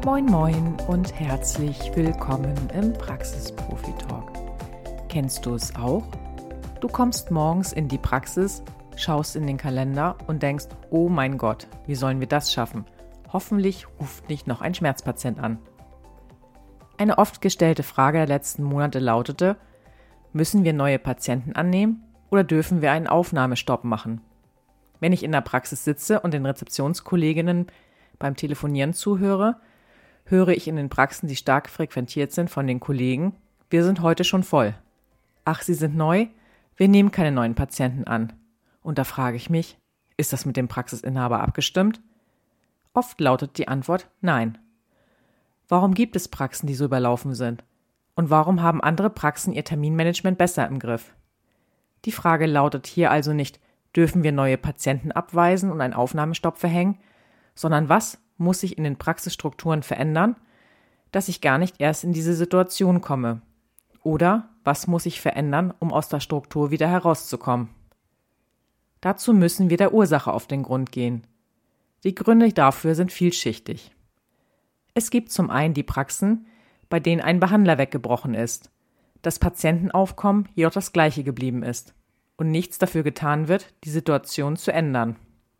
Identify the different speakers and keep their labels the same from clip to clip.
Speaker 1: Moin Moin und herzlich willkommen im Praxis-Profi-Talk. Kennst du es auch? Du kommst morgens in die Praxis, schaust in den Kalender und denkst, oh mein Gott, wie sollen wir das schaffen? Hoffentlich ruft nicht noch ein Schmerzpatient an. Eine oft gestellte Frage der letzten Monate lautete, müssen wir neue Patienten annehmen oder dürfen wir einen Aufnahmestopp machen? Wenn ich in der Praxis sitze und den Rezeptionskolleginnen beim Telefonieren zuhöre, höre ich in den Praxen, die stark frequentiert sind, von den Kollegen, wir sind heute schon voll. Ach, Sie sind neu? Wir nehmen keine neuen Patienten an. Und da frage ich mich, ist das mit dem Praxisinhaber abgestimmt? Oft lautet die Antwort nein. Warum gibt es Praxen, die so überlaufen sind? Und warum haben andere Praxen ihr Terminmanagement besser im Griff? Die Frage lautet hier also nicht, dürfen wir neue Patienten abweisen und einen Aufnahmestopp verhängen, sondern was muss sich in den Praxisstrukturen verändern, dass ich gar nicht erst in diese Situation komme? Oder was muss sich verändern, um aus der Struktur wieder herauszukommen? Dazu müssen wir der Ursache auf den Grund gehen. Die Gründe dafür sind vielschichtig. Es gibt zum einen die Praxen, bei denen ein Behandler weggebrochen ist, das Patientenaufkommen jedoch das gleiche geblieben ist und nichts dafür getan wird, die Situation zu ändern.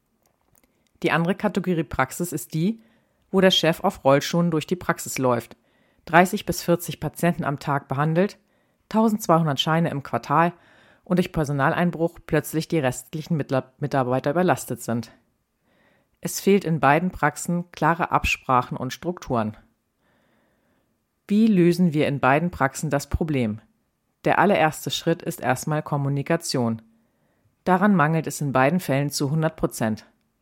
Speaker 1: Die andere Kategorie Praxis ist die, wo der Chef auf Rollschuhen durch die Praxis läuft, 30 bis 40 Patienten am Tag behandelt, 1200 Scheine im Quartal und durch Personaleinbruch plötzlich die restlichen Mitarbeiter überlastet sind. Es fehlt in beiden Praxen klare Absprachen und Strukturen. Wie lösen wir in beiden Praxen das Problem? Der allererste Schritt ist erstmal Kommunikation. Daran mangelt es in beiden Fällen zu 100%.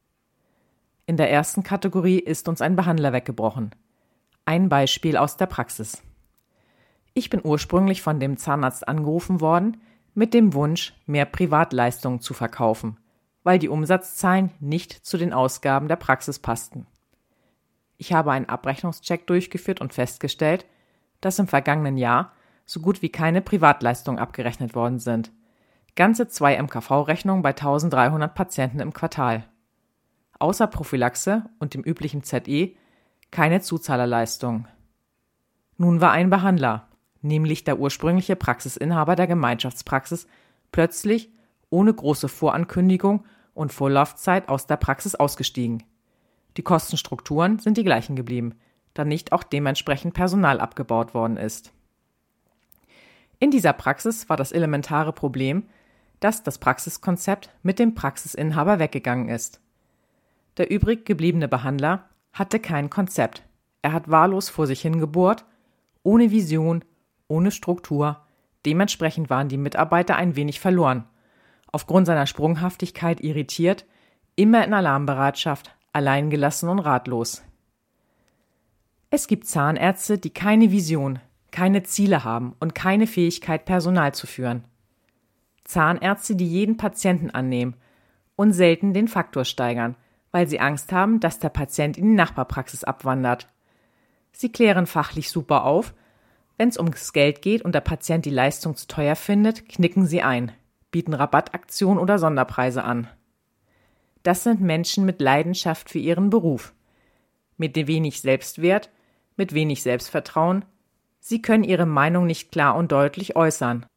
Speaker 1: In der ersten Kategorie ist uns ein Behandler weggebrochen. Ein Beispiel aus der Praxis. Ich bin ursprünglich von dem Zahnarzt angerufen worden, mit dem Wunsch, mehr Privatleistungen zu verkaufen, weil die Umsatzzahlen nicht zu den Ausgaben der Praxis passten. Ich habe einen Abrechnungscheck durchgeführt und festgestellt, dass im vergangenen Jahr so gut wie keine Privatleistungen abgerechnet worden sind. Ganze 2 MKV-Rechnungen bei 1300 Patienten im Quartal. Außer Prophylaxe und dem üblichen ZE keine Zuzahlerleistung. Nun war ein Behandler, nämlich der ursprüngliche Praxisinhaber der Gemeinschaftspraxis, plötzlich ohne große Vorankündigung und Vorlaufzeit aus der Praxis ausgestiegen. Die Kostenstrukturen sind die gleichen geblieben, da nicht auch dementsprechend Personal abgebaut worden ist. In dieser Praxis war das elementare Problem, dass das Praxiskonzept mit dem Praxisinhaber weggegangen ist. Der übrig gebliebene Behandler hatte kein Konzept. Er hat wahllos vor sich hingebohrt, ohne Vision, ohne Struktur. Dementsprechend waren die Mitarbeiter ein wenig verloren. Aufgrund seiner Sprunghaftigkeit irritiert, immer in Alarmbereitschaft, alleingelassen und ratlos. Es gibt Zahnärzte, die keine Vision, keine Ziele haben und keine Fähigkeit, Personal zu führen. Zahnärzte, die jeden Patienten annehmen und selten den Faktor steigern, weil sie Angst haben, dass der Patient in die Nachbarpraxis abwandert. Sie klären fachlich super auf. Wenn es ums Geld geht und der Patient die Leistung zu teuer findet, knicken sie ein, bieten Rabattaktionen oder Sonderpreise an. Das sind Menschen mit Leidenschaft für ihren Beruf, mit wenig Selbstwert, mit wenig Selbstvertrauen. Sie können ihre Meinung nicht klar und deutlich äußern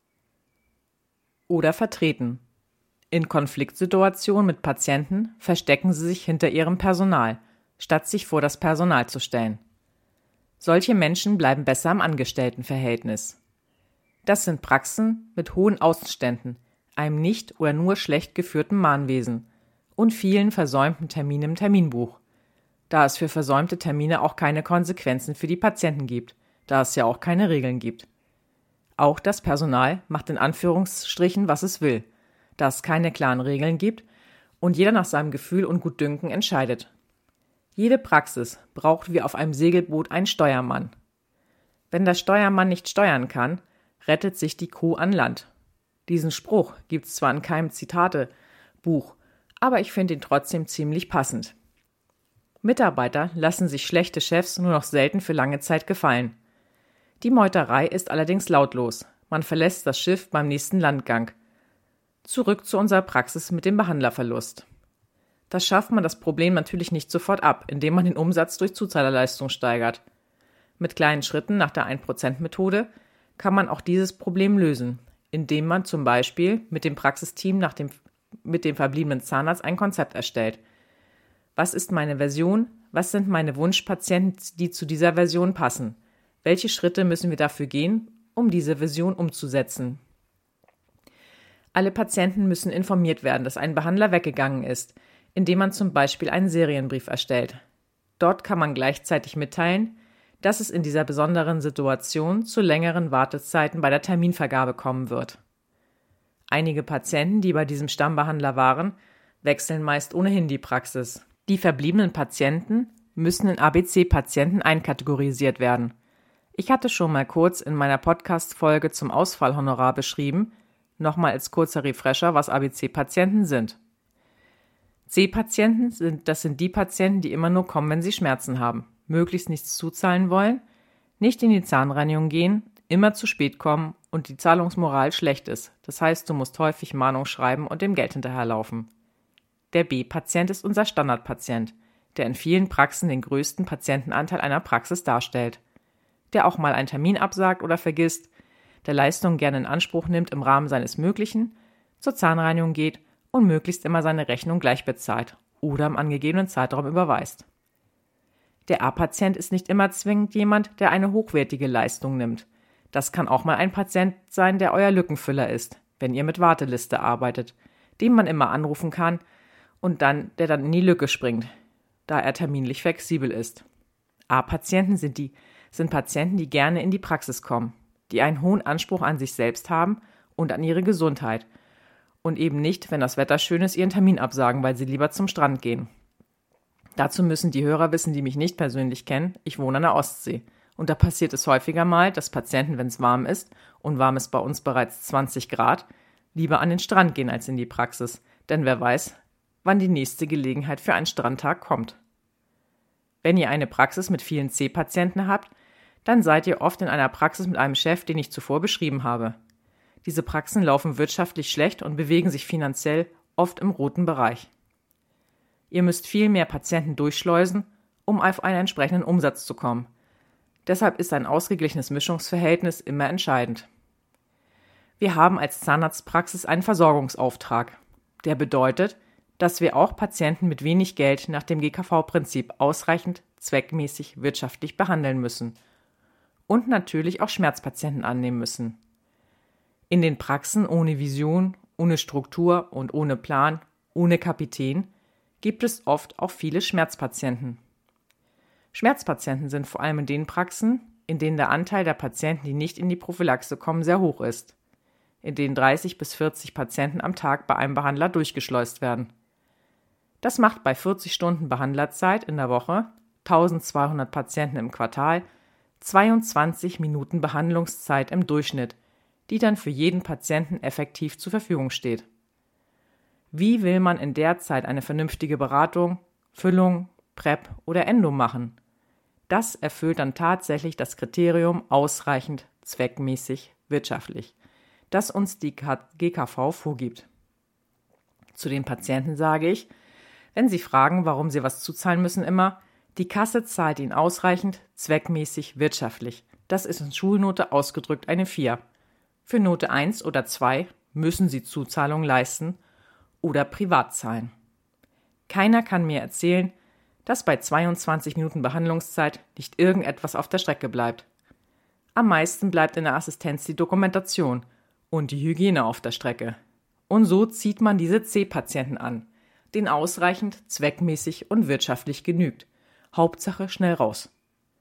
Speaker 1: oder vertreten. In Konfliktsituationen mit Patienten verstecken sie sich hinter ihrem Personal, statt sich vor das Personal zu stellen. Solche Menschen bleiben besser im Angestelltenverhältnis. Das sind Praxen mit hohen Außenständen, einem nicht oder nur schlecht geführten Mahnwesen und vielen versäumten Terminen im Terminbuch, da es für versäumte Termine auch keine Konsequenzen für die Patienten gibt, da es ja auch keine Regeln gibt. Auch das Personal macht in Anführungsstrichen, was es will, da es keine klaren Regeln gibt und jeder nach seinem Gefühl und Gutdünken entscheidet. Jede Praxis braucht wie auf einem Segelboot einen Steuermann. Wenn der Steuermann nicht steuern kann, rettet sich die Crew an Land. Diesen Spruch gibt's zwar in keinem Zitatebuch, aber ich finde ihn trotzdem ziemlich passend. Mitarbeiter lassen sich schlechte Chefs nur noch selten für lange Zeit gefallen. Die Meuterei ist allerdings lautlos. Man verlässt das Schiff beim nächsten Landgang. Zurück zu unserer Praxis mit dem Behandlerverlust. Das schafft man das Problem natürlich nicht sofort ab, indem man den Umsatz durch Zuzahlerleistung steigert. Mit kleinen Schritten nach der 1%-Methode kann man auch dieses Problem lösen, indem man zum Beispiel mit dem Praxisteam mit dem verbliebenen Zahnarzt ein Konzept erstellt. Was ist meine Version? Was sind meine Wunschpatienten, die zu dieser Version passen? Welche Schritte müssen wir dafür gehen, um diese Version umzusetzen? Alle Patienten müssen informiert werden, dass ein Behandler weggegangen ist, indem man zum Beispiel einen Serienbrief erstellt. Dort kann man gleichzeitig mitteilen, dass es in dieser besonderen Situation zu längeren Wartezeiten bei der Terminvergabe kommen wird. Einige Patienten, die bei diesem Stammbehandler waren, wechseln meist ohnehin die Praxis. Die verbliebenen Patienten müssen in ABC-Patienten einkategorisiert werden. Ich hatte schon mal kurz in meiner Podcast-Folge zum Ausfallhonorar beschrieben, nochmal als kurzer Refresher, was ABC-Patienten sind. C-Patienten sind die Patienten, die immer nur kommen, wenn sie Schmerzen haben, möglichst nichts zuzahlen wollen, nicht in die Zahnreinigung gehen, immer zu spät kommen und die Zahlungsmoral schlecht ist. Das heißt, du musst häufig Mahnung schreiben und dem Geld hinterherlaufen. Der B-Patient ist unser Standardpatient, der in vielen Praxen den größten Patientenanteil einer Praxis darstellt. Der auch mal einen Termin absagt oder vergisst, der Leistung gerne in Anspruch nimmt im Rahmen seines Möglichen, zur Zahnreinigung geht und möglichst immer seine Rechnung gleich bezahlt oder im angegebenen Zeitraum überweist. Der A-Patient ist nicht immer zwingend jemand, der eine hochwertige Leistung nimmt. Das kann auch mal ein Patient sein, der euer Lückenfüller ist, wenn ihr mit Warteliste arbeitet, den man immer anrufen kann und der dann in die Lücke springt, da er terminlich flexibel ist. A-Patienten sind Patienten, die gerne in die Praxis kommen, die einen hohen Anspruch an sich selbst haben und an ihre Gesundheit und eben nicht, wenn das Wetter schön ist, ihren Termin absagen, weil sie lieber zum Strand gehen. Dazu müssen die Hörer wissen, die mich nicht persönlich kennen, ich wohne an der Ostsee. Und da passiert es häufiger mal, dass Patienten, wenn es warm ist, und warm ist bei uns bereits 20 Grad, lieber an den Strand gehen als in die Praxis. Denn wer weiß, wann die nächste Gelegenheit für einen Strandtag kommt. Wenn ihr eine Praxis mit vielen C-Patienten habt, dann seid ihr oft in einer Praxis mit einem Chef, den ich zuvor beschrieben habe. Diese Praxen laufen wirtschaftlich schlecht und bewegen sich finanziell oft im roten Bereich. Ihr müsst viel mehr Patienten durchschleusen, um auf einen entsprechenden Umsatz zu kommen. Deshalb ist ein ausgeglichenes Mischungsverhältnis immer entscheidend. Wir haben als Zahnarztpraxis einen Versorgungsauftrag. Der bedeutet, dass wir auch Patienten mit wenig Geld nach dem GKV-Prinzip ausreichend, zweckmäßig, wirtschaftlich behandeln müssen. Und natürlich auch Schmerzpatienten annehmen müssen. In den Praxen ohne Vision, ohne Struktur und ohne Plan, ohne Kapitän gibt es oft auch viele Schmerzpatienten. Schmerzpatienten sind vor allem in den Praxen, in denen der Anteil der Patienten, die nicht in die Prophylaxe kommen, sehr hoch ist, in denen 30 bis 40 Patienten am Tag bei einem Behandler durchgeschleust werden. Das macht bei 40 Stunden Behandlerzeit in der Woche, 1200 Patienten im Quartal, 22 Minuten Behandlungszeit im Durchschnitt, die dann für jeden Patienten effektiv zur Verfügung steht. Wie will man in der Zeit eine vernünftige Beratung, Füllung, PrEP oder Endo machen? Das erfüllt dann tatsächlich das Kriterium ausreichend, zweckmäßig, wirtschaftlich, das uns die GKV vorgibt. Zu den Patienten sage ich, wenn sie fragen, warum sie was zuzahlen müssen, immer, die Kasse zahlt ihnen ausreichend, zweckmäßig, wirtschaftlich. Das ist in Schulnote ausgedrückt eine 4. Für Note 1 oder 2 müssen sie Zuzahlungen leisten oder privat zahlen. Keiner kann mir erzählen, dass bei 22 Minuten Behandlungszeit nicht irgendetwas auf der Strecke bleibt. Am meisten bleibt in der Assistenz die Dokumentation und die Hygiene auf der Strecke. Und so zieht man diese C-Patienten an, denen ausreichend, zweckmäßig und wirtschaftlich genügt. Hauptsache schnell raus.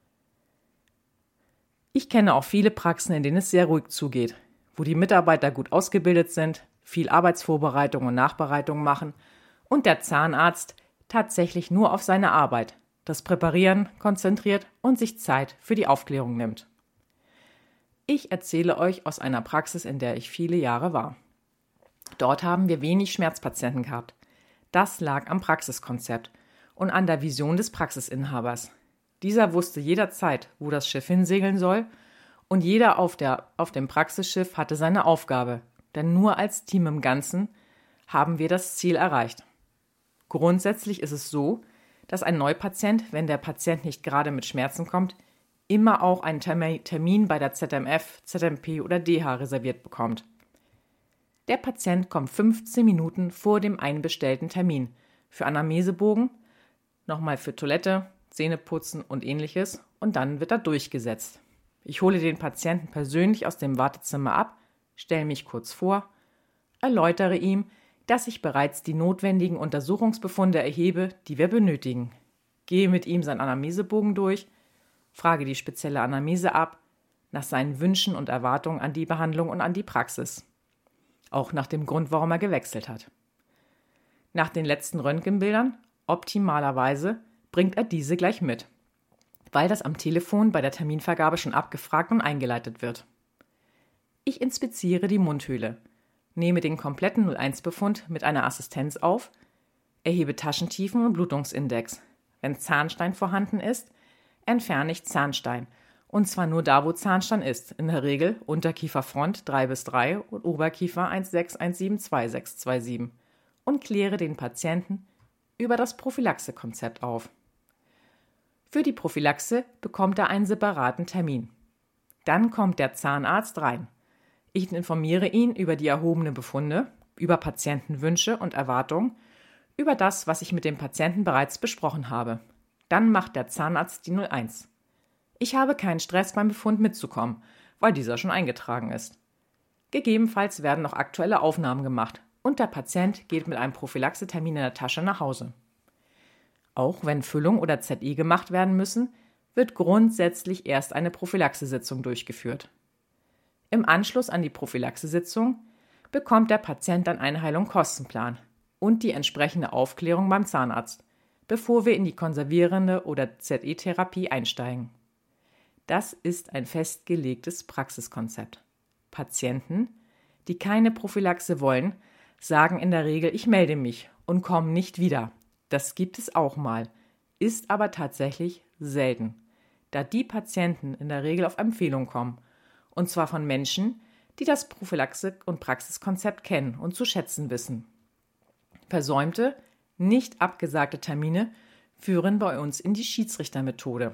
Speaker 1: Ich kenne auch viele Praxen, in denen es sehr ruhig zugeht, wo die Mitarbeiter gut ausgebildet sind, viel Arbeitsvorbereitung und Nachbereitung machen und der Zahnarzt tatsächlich nur auf seine Arbeit, das Präparieren konzentriert und sich Zeit für die Aufklärung nimmt. Ich erzähle euch aus einer Praxis, in der ich viele Jahre war. Dort haben wir wenig Schmerzpatienten gehabt. Das lag am Praxiskonzept und an der Vision des Praxisinhabers. Dieser wusste jederzeit, wo das Schiff hinsegeln soll, und jeder auf dem Praxisschiff hatte seine Aufgabe, denn nur als Team im Ganzen haben wir das Ziel erreicht. Grundsätzlich ist es so, dass ein Neupatient, wenn der Patient nicht gerade mit Schmerzen kommt, immer auch einen Termin bei der ZMF, ZMP oder DH reserviert bekommt. Der Patient kommt 15 Minuten vor dem einbestellten Termin für Anamnesebogen, nochmal für Toilette, Zähneputzen und ähnliches und dann wird er durchgesetzt. Ich hole den Patienten persönlich aus dem Wartezimmer ab, stelle mich kurz vor, erläutere ihm, dass ich bereits die notwendigen Untersuchungsbefunde erhebe, die wir benötigen. Gehe mit ihm seinen Anamnesebogen durch, frage die spezielle Anamnese ab, nach seinen Wünschen und Erwartungen an die Behandlung und an die Praxis. Auch nach dem Grund, warum er gewechselt hat. Nach den letzten Röntgenbildern, optimalerweise, bringt er diese gleich mit, weil das am Telefon bei der Terminvergabe schon abgefragt und eingeleitet wird. Ich inspiziere die Mundhöhle, nehme den kompletten 01-Befund mit einer Assistenz auf, erhebe Taschentiefen und Blutungsindex. Wenn Zahnstein vorhanden ist, entferne ich Zahnstein. Und zwar nur da, wo Zahnstein ist. In der Regel Unterkieferfront 3-3 und Oberkiefer 16172-627 und kläre den Patienten über das Prophylaxe-Konzept auf. Für die Prophylaxe bekommt er einen separaten Termin. Dann kommt der Zahnarzt rein. Ich informiere ihn über die erhobenen Befunde, über Patientenwünsche und Erwartungen, über das, was ich mit dem Patienten bereits besprochen habe. Dann macht der Zahnarzt die 01. Ich habe keinen Stress beim Befund mitzukommen, weil dieser schon eingetragen ist. Gegebenenfalls werden noch aktuelle Aufnahmen gemacht und der Patient geht mit einem Prophylaxetermin in der Tasche nach Hause. Auch wenn Füllung oder ZI gemacht werden müssen, wird grundsätzlich erst eine Prophylaxesitzung durchgeführt. Im Anschluss an die Prophylaxesitzung bekommt der Patient dann einen Heilung-Kostenplan und die entsprechende Aufklärung beim Zahnarzt, bevor wir in die konservierende oder ZI-Therapie einsteigen. Das ist ein festgelegtes Praxiskonzept. Patienten, die keine Prophylaxe wollen, sagen in der Regel, ich melde mich und kommen nicht wieder. Das gibt es auch mal, ist aber tatsächlich selten, da die Patienten in der Regel auf Empfehlung kommen, und zwar von Menschen, die das Prophylaxe- und Praxiskonzept kennen und zu schätzen wissen. Versäumte, nicht abgesagte Termine führen bei uns in die Schiedsrichtermethode.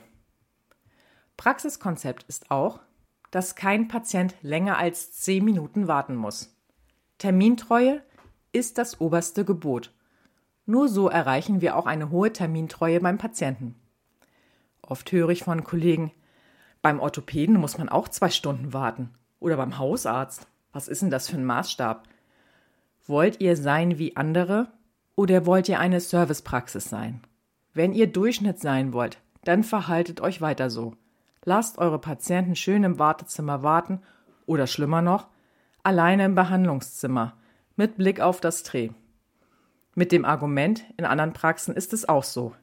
Speaker 1: Praxiskonzept ist auch, dass kein Patient länger als 10 Minuten warten muss. Termintreue ist das oberste Gebot. Nur so erreichen wir auch eine hohe Termintreue beim Patienten. Oft höre ich von Kollegen, beim Orthopäden muss man auch 2 Stunden warten. Oder beim Hausarzt. Was ist denn das für ein Maßstab? Wollt ihr sein wie andere oder wollt ihr eine Servicepraxis sein? Wenn ihr Durchschnitt sein wollt, dann verhaltet euch weiter so. Lasst eure Patienten schön im Wartezimmer warten oder schlimmer noch, alleine im Behandlungszimmer mit Blick auf das Tray. Mit dem Argument, in anderen Praxen ist es auch so.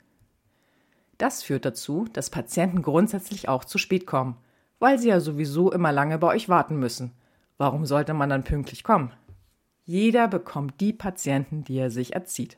Speaker 1: Das führt dazu, dass Patienten grundsätzlich auch zu spät kommen, weil sie ja sowieso immer lange bei euch warten müssen. Warum sollte man dann pünktlich kommen? Jeder bekommt die Patienten, die er sich erzieht.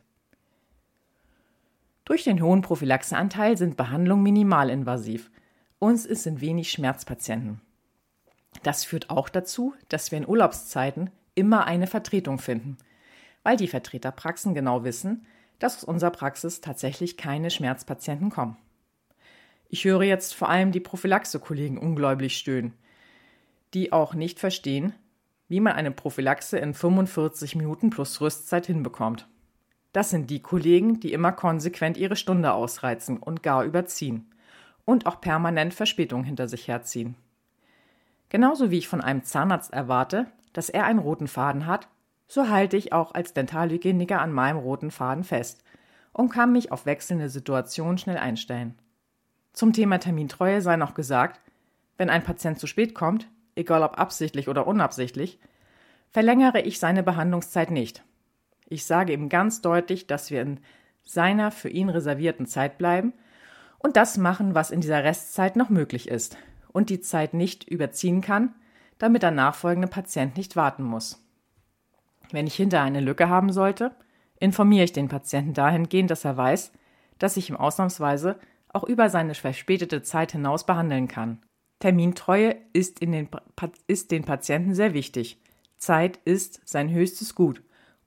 Speaker 1: Durch den hohen Prophylaxeanteil sind Behandlungen minimalinvasiv. Uns sind wenig Schmerzpatienten. Das führt auch dazu, dass wir in Urlaubszeiten immer eine Vertretung finden, weil die Vertreterpraxen genau wissen, dass aus unserer Praxis tatsächlich keine Schmerzpatienten kommen. Ich höre jetzt vor allem die Prophylaxe-Kollegen ungläubig stöhnen, die auch nicht verstehen, wie man eine Prophylaxe in 45 Minuten plus Rüstzeit hinbekommt. Das sind die Kollegen, die immer konsequent ihre Stunde ausreizen und gar überziehen und auch permanent Verspätungen hinter sich herziehen. Genauso wie ich von einem Zahnarzt erwarte, dass er einen roten Faden hat, so halte ich auch als Dentalhygieniker an meinem roten Faden fest und kann mich auf wechselnde Situationen schnell einstellen. Zum Thema Termintreue sei noch gesagt, wenn ein Patient zu spät kommt, egal ob absichtlich oder unabsichtlich, verlängere ich seine Behandlungszeit nicht. Ich sage ihm ganz deutlich, dass wir in seiner für ihn reservierten Zeit bleiben und das machen, was in dieser Restzeit noch möglich ist und die Zeit nicht überziehen kann, damit der nachfolgende Patient nicht warten muss. Wenn ich hinterher eine Lücke haben sollte, informiere ich den Patienten dahingehend, dass er weiß, dass ich ihm ausnahmsweise auch über seine verspätete Zeit hinaus behandeln kann. Termintreue ist den Patienten sehr wichtig. Zeit ist sein höchstes Gut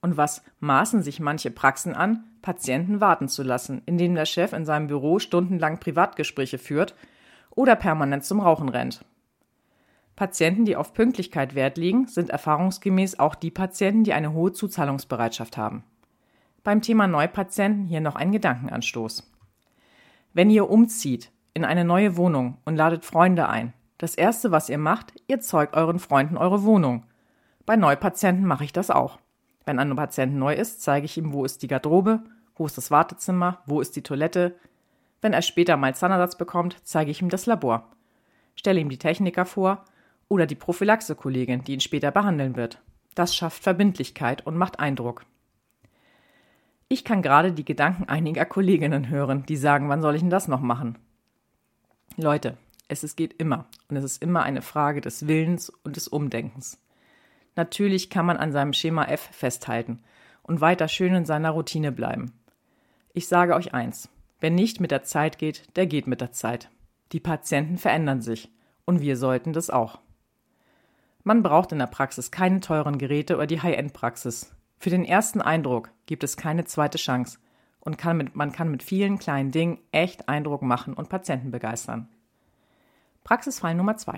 Speaker 1: Und was maßen sich manche Praxen an, Patienten warten zu lassen, indem der Chef in seinem Büro stundenlang Privatgespräche führt oder permanent zum Rauchen rennt. Patienten, die auf Pünktlichkeit Wert legen, sind erfahrungsgemäß auch die Patienten, die eine hohe Zuzahlungsbereitschaft haben. Beim Thema Neupatienten hier noch ein Gedankenanstoß. Wenn ihr umzieht in eine neue Wohnung und ladet Freunde ein, das Erste, was ihr macht, ihr zeigt euren Freunden eure Wohnung. Bei Neupatienten mache ich das auch. Wenn ein Patient neu ist, zeige ich ihm, wo ist die Garderobe, wo ist das Wartezimmer, wo ist die Toilette. Wenn er später mal Zahnersatz bekommt, zeige ich ihm das Labor. Stelle ihm die Techniker vor oder die Prophylaxe-Kollegin, die ihn später behandeln wird. Das schafft Verbindlichkeit und macht Eindruck. Ich kann gerade die Gedanken einiger Kolleginnen hören, die sagen, wann soll ich denn das noch machen? Leute, es geht immer und es ist immer eine Frage des Willens und des Umdenkens. Natürlich kann man an seinem Schema F festhalten und weiter schön in seiner Routine bleiben. Ich sage euch eins, wer nicht mit der Zeit geht, der geht mit der Zeit. Die Patienten verändern sich und wir sollten das auch. Man braucht in der Praxis keine teuren Geräte oder die High-End-Praxis. Für den ersten Eindruck gibt es keine zweite Chance und man kann mit vielen kleinen Dingen echt Eindruck machen und Patienten begeistern. Praxisfall Nummer 2.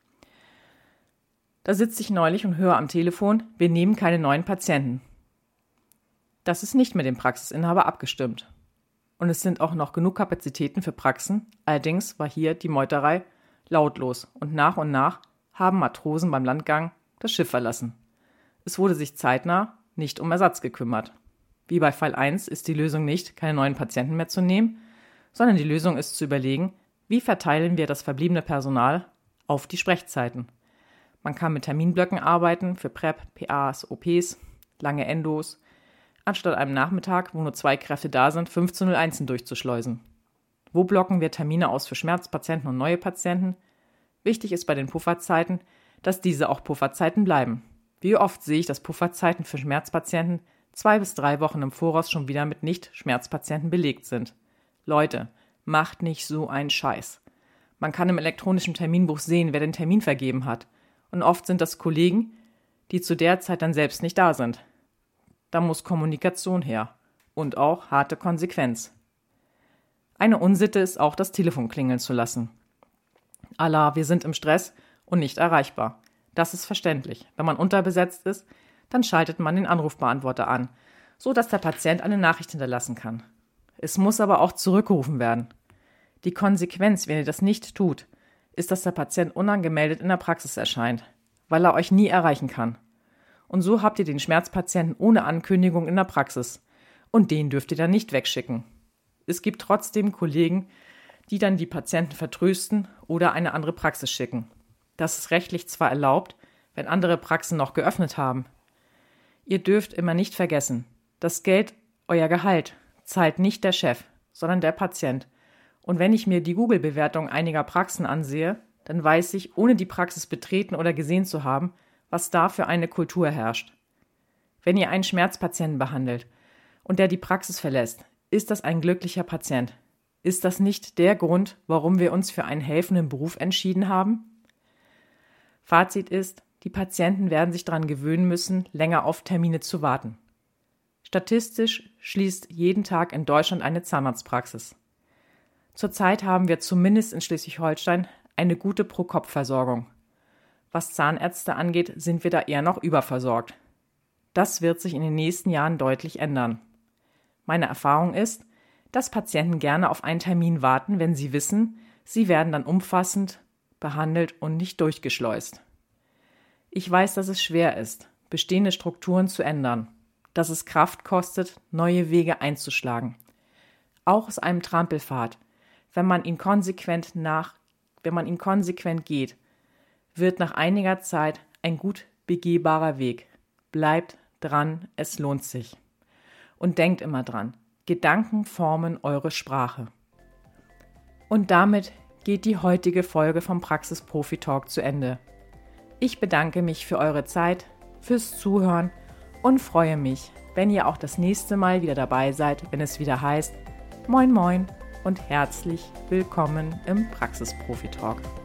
Speaker 1: Da sitze ich neulich und höre am Telefon, wir nehmen keine neuen Patienten. Das ist nicht mit dem Praxisinhaber abgestimmt. Und es sind auch noch genug Kapazitäten für Praxen, allerdings war hier die Meuterei lautlos und nach haben Matrosen beim Landgang das Schiff verlassen. Es wurde sich zeitnah nicht um Ersatz gekümmert. Wie bei Fall 1 ist die Lösung nicht, keine neuen Patienten mehr zu nehmen, sondern die Lösung ist zu überlegen, wie verteilen wir das verbliebene Personal auf die Sprechzeiten. Man kann mit Terminblöcken arbeiten für PrEP, PAs, OPs, lange Endos, anstatt einem Nachmittag, wo nur 2 Kräfte da sind, 15:01 durchzuschleusen. Wo blocken wir Termine aus für Schmerzpatienten und neue Patienten? Wichtig ist bei den Pufferzeiten, dass diese auch Pufferzeiten bleiben. Wie oft sehe ich, dass Pufferzeiten für Schmerzpatienten 2 bis 3 Wochen im Voraus schon wieder mit Nicht-Schmerzpatienten belegt sind. Leute, macht nicht so einen Scheiß. Man kann im elektronischen Terminbuch sehen, wer den Termin vergeben hat. Und oft sind das Kollegen, die zu der Zeit dann selbst nicht da sind. Da muss Kommunikation her und auch harte Konsequenz. Eine Unsitte ist auch, das Telefon klingeln zu lassen. Allah, wir sind im Stress und nicht erreichbar. Das ist verständlich. Wenn man unterbesetzt ist, dann schaltet man den Anrufbeantworter an, so dass der Patient eine Nachricht hinterlassen kann. Es muss aber auch zurückgerufen werden. Die Konsequenz, wenn ihr das nicht tut, ist, dass der Patient unangemeldet in der Praxis erscheint, weil er euch nie erreichen kann. Und so habt ihr den Schmerzpatienten ohne Ankündigung in der Praxis. Und den dürft ihr dann nicht wegschicken. Es gibt trotzdem Kollegen, die dann die Patienten vertrösten oder eine andere Praxis schicken. Das ist rechtlich zwar erlaubt, wenn andere Praxen noch geöffnet haben. Ihr dürft immer nicht vergessen, das Geld, euer Gehalt, zahlt nicht der Chef, sondern der Patient. Und wenn ich mir die Google-Bewertung einiger Praxen ansehe, dann weiß ich, ohne die Praxis betreten oder gesehen zu haben, was da für eine Kultur herrscht. Wenn ihr einen Schmerzpatienten behandelt und der die Praxis verlässt, ist das ein glücklicher Patient. Ist das nicht der Grund, warum wir uns für einen helfenden Beruf entschieden haben? Fazit ist, die Patienten werden sich daran gewöhnen müssen, länger auf Termine zu warten. Statistisch schließt jeden Tag in Deutschland eine Zahnarztpraxis. Zurzeit haben wir zumindest in Schleswig-Holstein eine gute Pro-Kopf-Versorgung. Was Zahnärzte angeht, sind wir da eher noch überversorgt. Das wird sich in den nächsten Jahren deutlich ändern. Meine Erfahrung ist, dass Patienten gerne auf einen Termin warten, wenn sie wissen, sie werden dann umfassend behandelt und nicht durchgeschleust. Ich weiß, dass es schwer ist, bestehende Strukturen zu ändern, dass es Kraft kostet, neue Wege einzuschlagen. Auch aus einem Trampelpfad, wenn man ihn konsequent geht, wird nach einiger Zeit ein gut begehbarer Weg. Bleibt dran, es lohnt sich. Und denkt immer dran, Gedanken formen eure Sprache. Und damit geht die heutige Folge vom Praxis-Profi-Talk zu Ende. Ich bedanke mich für eure Zeit, fürs Zuhören und freue mich, wenn ihr auch das nächste Mal wieder dabei seid, wenn es wieder heißt Moin Moin und herzlich willkommen im Praxis-Profi-Talk.